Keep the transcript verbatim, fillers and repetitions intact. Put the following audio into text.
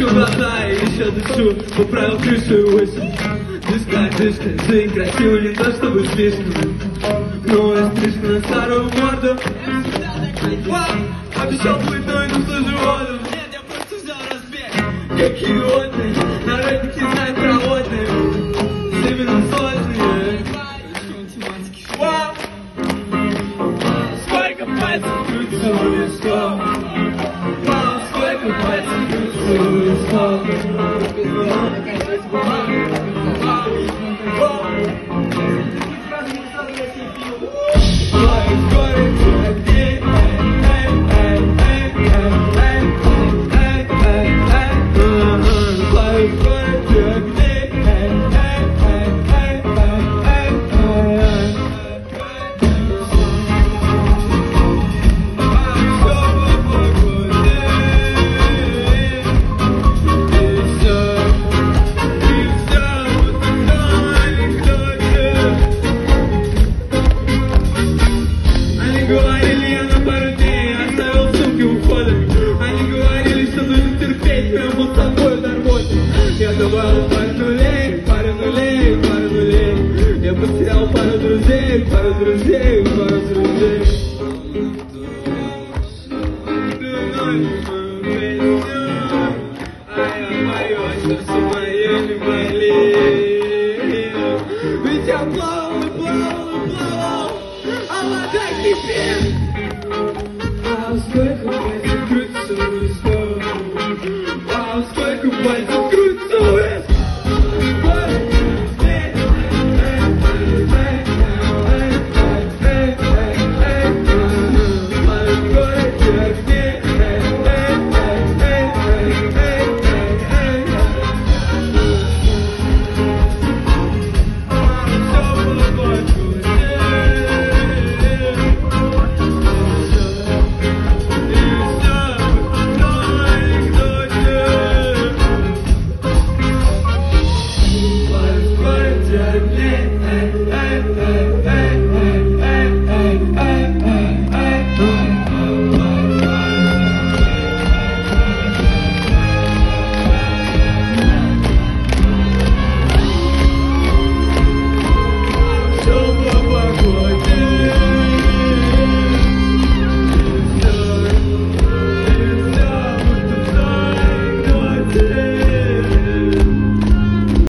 Закрыл глаза и еще дышу, поправил крышу и осень. Дышка, дышка, жизнь красива не то чтобы слишком. Новая стрижка на старую морду. Обещал быть, но иду служу воду. Нет, я просто взял разбег. Какие водные, народники знают про водные. Именно сложные. Вау! Сколько пальцев крутится у висков. Вау, сколько пальцев крутится у висков. Говорили, я на пару дней оставил сумки у входа. Они говорили, что нужно терпеть прямо с собой на работе. Я добавил пару нулей, пару нулей, пару нулей. Я потерял пару друзей, пару друзей, пару друзей. А я боюсь, что все мое не болит. Ведь я плавал и плавал и плавал, а вода кипит. Вау, сколько пальцев крутится у висков. Вау, сколько пальцев крутится.